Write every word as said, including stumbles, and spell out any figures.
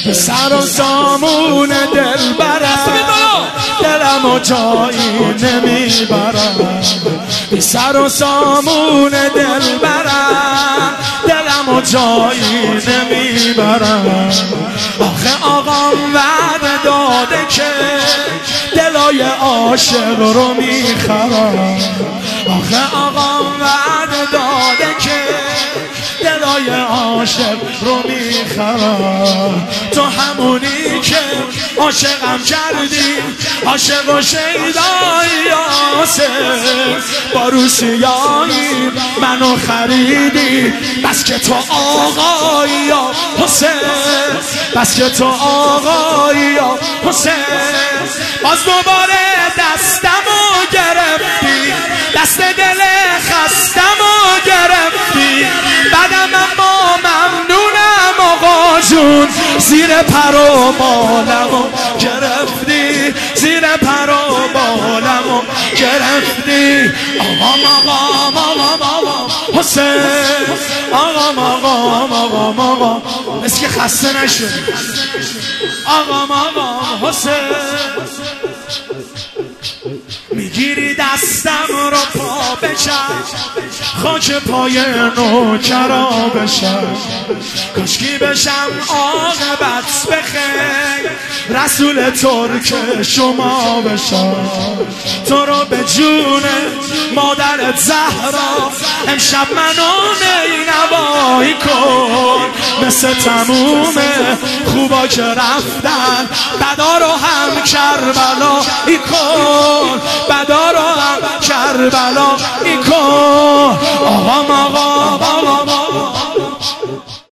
سر و سامون دل برم دلم و جایی نمیبرم سر و سامون دل برم دلم و جایی نمیبرم آخه آقام وعده داده که دلای عاشق رو میخرم آخه آقام وعده داده که دلای عاشق رو میخرم تو همونی که عاشقم کردی عاشق و شیدایی آسه با روسیایی منو خریدی بس که تو آقایی یا حسین بس که تو آقایی یا حسین باز دوباره دستمو گرفتی دست دل خستمو گرفتی بعدم اما ممنونم آقا جون زیر پر و بالمو گرفتی زیر پر و بالمو گرفتی آقام آقام آقام آقام حسین آقام آقام آقام آقام مثل که خسته نشد آقام آقام حسین میگیری دستم رو پا بشم خاک پای نوکرا بشم کاشکی بشم عاقبت بخیر رسول ترک شما بشم تو رو به جون مادرت زهرا امشب منو نینوایی کن مثل تموم خوبا که رفتن بدا رو هم کربلایی کن بدا رو هم کربلایی کن آقام آقام آقام آقام